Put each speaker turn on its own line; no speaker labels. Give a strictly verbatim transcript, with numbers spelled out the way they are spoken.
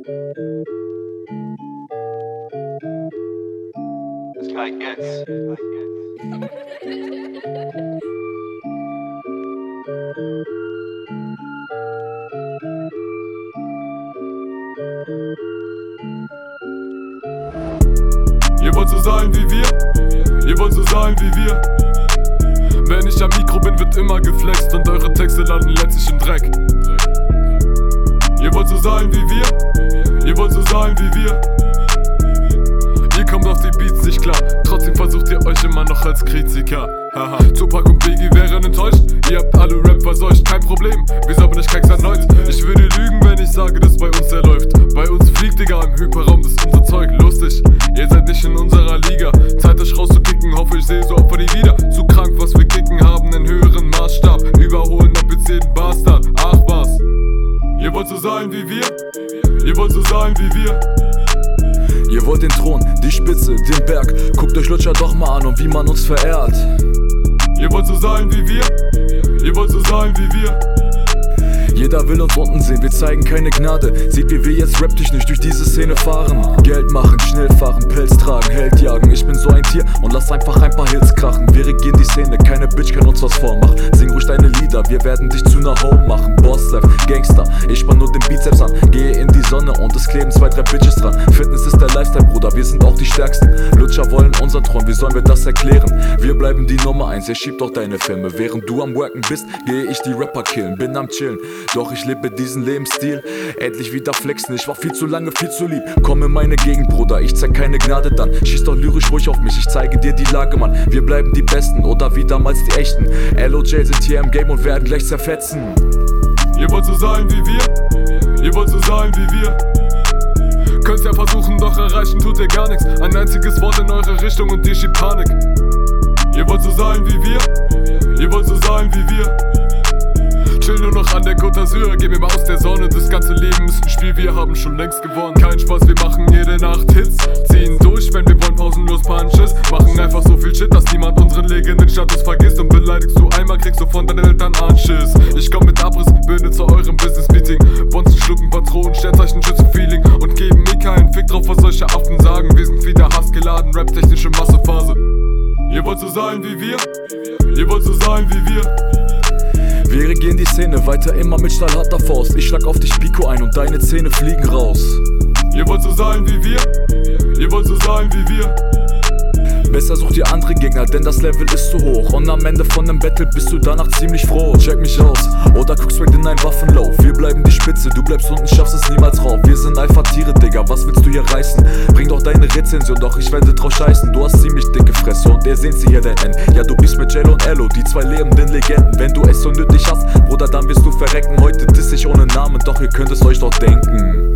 Sky Gets.
Ihr wollt so sein wie wir, ihr wollt so sein wie wir. Wenn ich am Mikro bin, wird immer geflext und eure Texte landen letztlich im Dreck. Ihr wollt so sein wie wir, ihr wollt so sein wie wir. Ihr kommt auf die Beats nicht klar, trotzdem versucht ihr euch immer noch als Kritiker. Haha, Tupac und Biggie wären enttäuscht, ihr habt alle Rap verseucht, kein Problem, wieso bin ich Keks erneut? Ich würde lügen, wenn ich sage, dass bei uns der läuft. Bei uns fliegt Digga im Hyperraum, das ist unser Zeug, lustig. Ihr seid nicht in unserer Liga, Zeit euch rauszukicken, hoffe ich sehe so Opfer die wieder. Zu krank, was wir kicken, haben einen höheren Maßstab, überholen ab jetzt jeden Bastard, ach was. Ihr wollt so sein wie wir, ihr wollt so sein wie wir.
Ihr wollt den Thron, die Spitze, den Berg. Guckt euch Lutscher doch mal an und wie man uns verehrt.
Ihr wollt so sein wie wir, ihr wollt so sein wie wir.
Jeder will uns unten sehen, wir zeigen keine Gnade. Seht wie wir jetzt raptechnisch durch diese Szene fahren. Geld machen, schnell fahren, Pelz tragen, Held jagen. Ich bin so ein Tier und lass einfach ein paar Hits krachen. Wir regieren die Szene, keine Bitch kann uns was vormachen. Sing ruhig deine Lieder, wir werden dich zu ner Home machen. Boss-Life, Gangster, ich spann nur den Bizeps an. Gehe in die Sonne und es kleben zwei, drei Bitches dran. Fitness ist der Lifestyle, Bruder, wir sind auch die Stärksten. Lutscher wollen unseren Thron, wie sollen wir das erklären? Wir bleiben die Nummer eins, ihr schiebt doch deine Filme. Während du am Worken bist, gehe ich die Rapper killen. Bin am Chillen, doch ich lebe diesen Lebensstil. Endlich wieder flexen, ich war viel zu lange, viel zu lieb. Komm in meine Gegend, Bruder, ich zeig keine Gnade dann. Schieß doch lyrisch ruhig auf mich, ich zeige dir die Lage, Mann. Wir bleiben die Besten oder wie damals die Echten. L O J sind hier im Game und werden gleich zerfetzen.
Ihr wollt so sein wie wir, ihr wollt so sein wie wir. Könnt's ja versuchen, doch erreichen tut ihr gar nichts. Ein einziges Wort in eure Richtung und ihr schiebt Panik. Ihr wollt so sein wie wir, ihr wollt so sein wie wir. Chill nur noch an der Côte d'Azur, geh mir mal aus der Sonne. Das ganze Leben ist ein Spiel, wir haben schon längst gewonnen. Kein Spaß, wir machen jede Nacht Hits. Ziehen durch, wenn wir wollen, pausenlos Punches. Machen einfach so viel Shit, dass niemand unseren Legendenstatus vergisst. Und beleidigst du einmal, kriegst du von deinen Eltern Anschiss. Ich komm mit Abrissbirne zu eurem Business-Meeting. Bonzen schlucken Patronen, Sternzeichen schützen Feeling. Und geben mir keinen Fick drauf, was solche Affen sagen. Wir sind wieder hassgeladen, rap-technische Massephase. Ihr wollt so sein wie wir, ihr wollt so sein wie wir.
Wir regieren die Szene, weiter immer mit stahlharter Faust. Ich schlag auf dich Pico ein und deine Zähne fliegen raus.
Ihr wollt so sein wie wir, ihr wollt so sein wie wir.
Besser sucht ihr andere Gegner, denn das Level ist zu hoch. Und am Ende von nem Battle bist du danach ziemlich froh. Check mich aus, oder guckst straight in ein Waffenlauf. Wir bleiben die Spitze, du bleibst unten, schaffst es niemals rauf. Wir sind Alpha-Tiere, Digga, was willst du hier reißen? Bring doch deine Rezension, doch ich werde drauf scheißen. Du hast ziemlich dicke Fresse und ihr seht sie hier dein End. Ja, du bist mit Jello und Ello, die zwei lebenden Legenden. Wenn du es so nötig hast, Bruder, dann wirst du verrecken. Heute diss ich ohne Namen, doch ihr könnt es euch doch denken.